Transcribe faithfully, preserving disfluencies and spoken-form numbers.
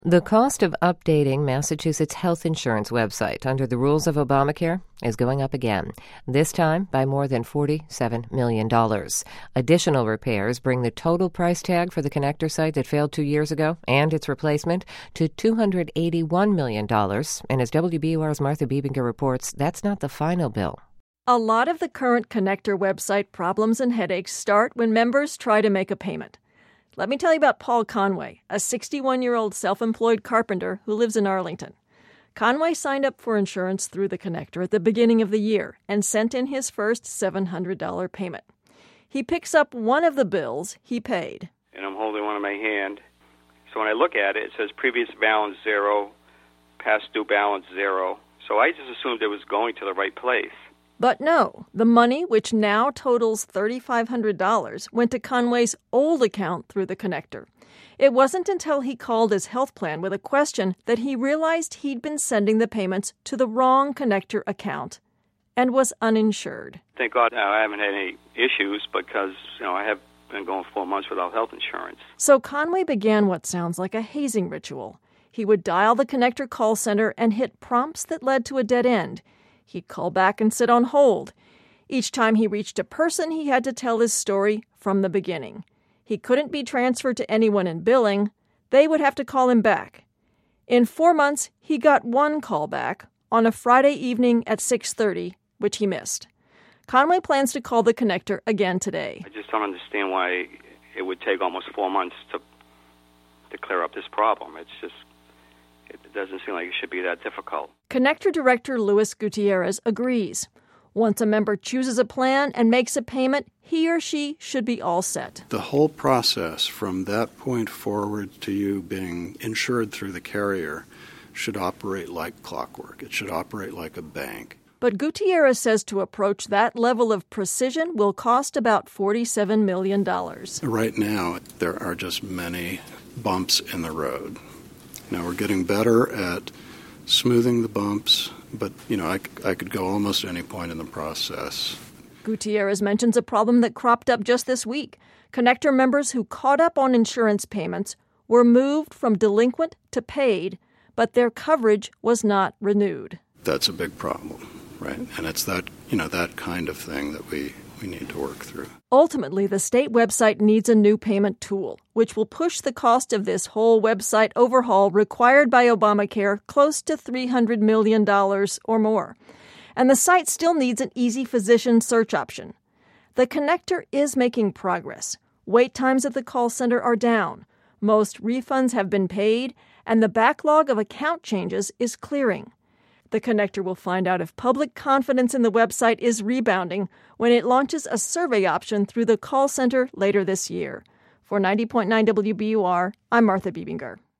The cost of updating Massachusetts health insurance website under the rules of Obamacare is going up again, this time by more than forty-seven million dollars. Additional repairs bring the total price tag for the connector site that failed two years ago and its replacement to two hundred eighty-one million dollars. And as W B U R's Martha Biebinger reports, that's not the final bill. A lot of the current connector website problems and headaches start when members try to make a payment. Let me tell you about Paul Conway, a sixty-one-year-old self-employed carpenter who lives in Arlington. Conway signed up for insurance through the connector at the beginning of the year and sent in his first seven hundred dollars payment. He picks up one of the bills he paid. And I'm holding one in my hand. So when I look at it, it says previous balance zero, past due balance zero. So I just assumed it was going to the right place. But no, the money, which now totals three thousand five hundred dollars, went to Conway's old account through the connector. It wasn't until he called his health plan with a question that he realized he'd been sending the payments to the wrong connector account and was uninsured. Thank God now I haven't had any issues because, you know, I have been going four months without health insurance. So Conway began what sounds like a hazing ritual. He would dial the connector call center and hit prompts that led to a dead end. He'd call back and sit on hold. Each time he reached a person, he had to tell his story from the beginning. He couldn't be transferred to anyone in billing. They would have to call him back. In four months, he got one call back on a Friday evening at six thirty, which he missed. Conway plans to call the connector again today. I just don't understand why it would take almost four months to to clear up this problem. It's just... It doesn't seem like it should be that difficult. Connector Director Luis Gutierrez agrees. Once a member chooses a plan and makes a payment, he or she should be all set. The whole process from that point forward to you being insured through the carrier should operate like clockwork. It should operate like a bank. But Gutierrez says to approach that level of precision will cost about forty-seven million dollars. Right now, there are just many bumps in the road. Now, we're getting better at smoothing the bumps, but, you know, I, I could go almost any point in the process. Gutierrez mentions a problem that cropped up just this week. Connector members who caught up on insurance payments were moved from delinquent to paid, but their coverage was not renewed. That's a big problem, right? And it's that, you know, that kind of thing that we, we need to work through. Ultimately, the state website needs a new payment tool, which will push the cost of this whole website overhaul required by Obamacare close to three hundred million dollars or more. And the site still needs an easy physician search option. The connector is making progress. Wait times at the call center are down. Most refunds have been paid, and the backlog of account changes is clearing. The connector will find out if public confidence in the website is rebounding when it launches a survey option through the call center later this year. For ninety point nine W B U R, I'm Martha Biebinger.